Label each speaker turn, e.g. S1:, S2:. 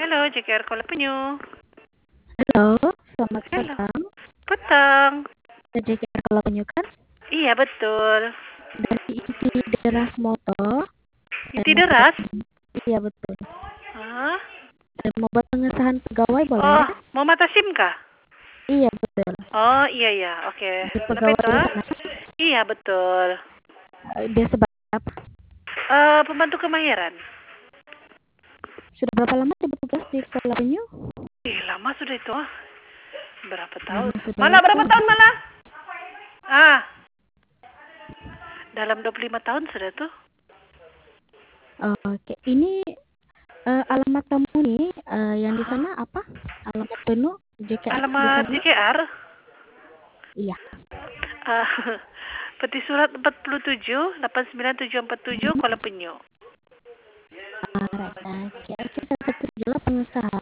S1: Halo, JKR Kuala Penyu.
S2: Halo, selamat
S1: Halo.
S2: petang.
S1: Petang.
S2: JKR Kuala Penyu kan?
S1: Iya, betul.
S2: Dari Inti Deras Moto.
S1: Inti deras?
S2: Iya, betul.
S1: Hah?
S2: Dan mau buat pengesahan pegawai boleh?
S1: Oh, mau mata SIM kah?
S2: Iya, betul.
S1: Oh, iya, oke.
S2: Di
S1: Kenapa
S2: pegawai
S1: itu?
S2: di
S1: Ah?
S2: sana.
S1: Iya, betul.
S2: Dia sebagai apa?
S1: Pembantu kemahiran.
S2: Sudah berapa lama dia bertugas di Kuala Penyu?
S1: Lama sudah itu. Berapa tahun?
S2: Memang sudah
S1: Malah berapa
S2: lama.
S1: tahun malah? Dalam 25 tahun sudah tuh.
S2: Oke, ini alamat kamu nih yang di sana apa? Alamat penuh JKR di
S1: Alamat
S2: sana?
S1: JKR?
S2: Iya.
S1: Peti surat 47 89747 Kuala Penyu.
S2: Alright, oke, salah satu adalah pengesahan